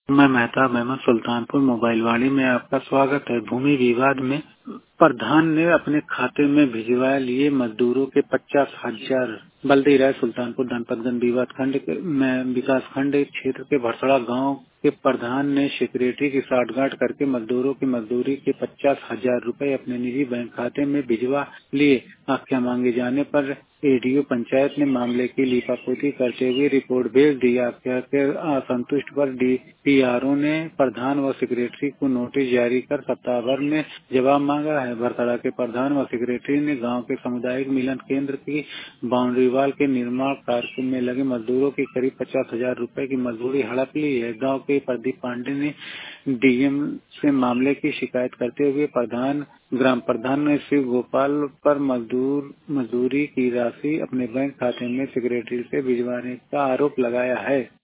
मैं मेहताब अहमद सुल्तानपुर मोबाइलवाड़ी में आपका स्वागत है। भूमि विवाद में प्रधान ने अपने खाते में भिजवा लिए मजदूरों के 50,000। बल्दी राय सुल्तानपुर जनपदगंज विकास खंड क्षेत्र के भरसड़ा गांव के प्रधान ने सेक्रेटरी की साठगांठ करके मजदूरों की मजदूरी के 50,000 रुपए अपने निजी बैंक खाते में भिजवा लिए। आख्या मांगे जाने पर एडीओ पंचायत ने मामले की लीपापोती करते हुए रिपोर्ट भेज दी। आख्या के असंतुष्ट पर डीपीआरओ ने प्रधान व सेक्रेटरी को नोटिस जारी कर सप्ताह भर में जवाब मांगा है। भरतड़ा के प्रधान व सेक्रेटरी ने गांव के सामुदायिक मिलन केंद्र की बाउंड्री वाल के निर्माण कार्य में लगे मजदूरों की करीब 50,000 रुपए की मजदूरी हड़प ली है। गांव के प्रदीप पांडे ने डीएम से मामले की शिकायत करते हुए ग्राम प्रधान ने शिव गोपाल पर मजदूरी की राशि अपने बैंक खाते में सेक्रेटरी से भिजवाने का आरोप लगाया है।